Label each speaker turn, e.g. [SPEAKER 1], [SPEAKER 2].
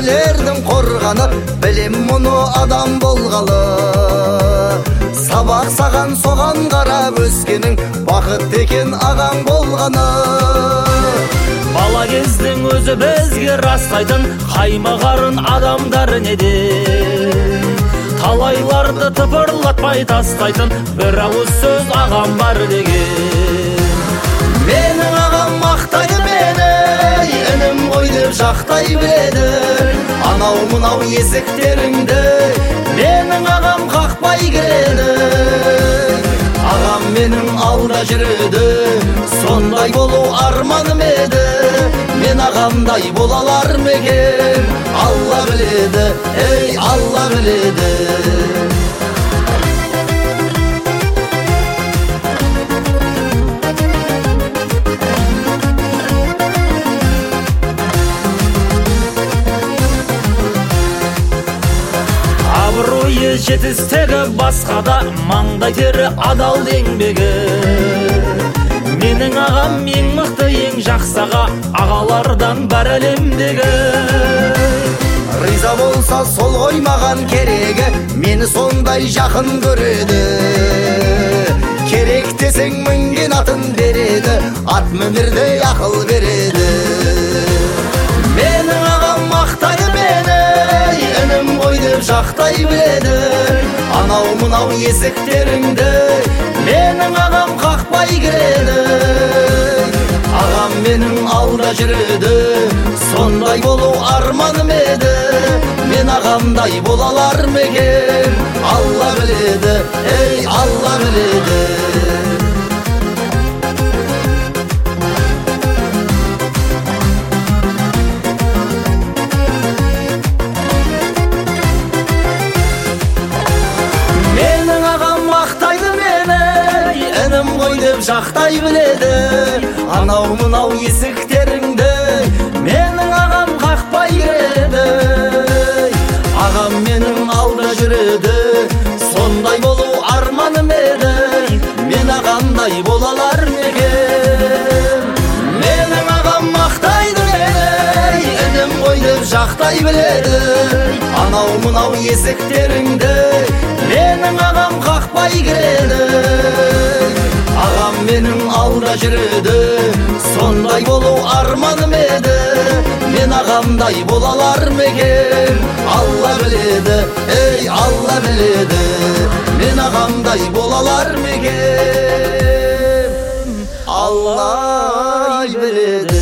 [SPEAKER 1] өзгелердің қорғаны, білем мұны адам болғалы. Сабақ саған соған қарап өскенің, бақыт екен ағаң болғаны.
[SPEAKER 2] Бала кездің өзі бізге растайтын, қаймағарын адамдар неде? Талайларды тыпырлатпай тастайтын, бір ауыз сөз ағам бар деген.
[SPEAKER 1] Менің ағам мақтайды мені, інім ғой деп жақтай біледі. Анау мынау есіктеріңді менің ағам қақпай кіреді. Ағам менің алда жүреді, сондай болу арманым еді. Мен ағамдай бола алар ма екен? Алла біледі, ей Алла біледі.
[SPEAKER 2] Абыройы жетістігі басқада, маңдай тері адал еңбегі. Менің ағам ең мықты, ең жақсаға, ағалардан бар әлемдегі.
[SPEAKER 1] Риза болса сол ғой маған керегі, мені сондай жақын көреді. Керек десең мінген атын береді, ат мінердей ақыл береді. Менің ағам мақтайды мені, інім ғой деп жақтай біледі. Анау мынау есіктеріңді менің ағам қақпай кіреді. Ағам менің алда жүреді, сондай болу арманым еді. Мен ағамдай бола алар ма екен? Алла біледі, ей Алла біледі. Жақтай біледі, анау мынау есіктеріңді менің ағам қақпай кіреді. Ағам менің алда жүреді, сондай болу арманым еді. Мен ағамдай бола алар ма екен? Менің ағам мақтайды мені, інім ғой деп жақтай біледі. Анау мынау есіктеріңді менің ағам қақпай кіреді. Ағам менің алда жүреді, сондай болу арманым еді. Мен ағамдай бола алар ма екен? Алла біледі, ей Алла біледі. Мен ағамдай бола алар ма екен? Алла біледі.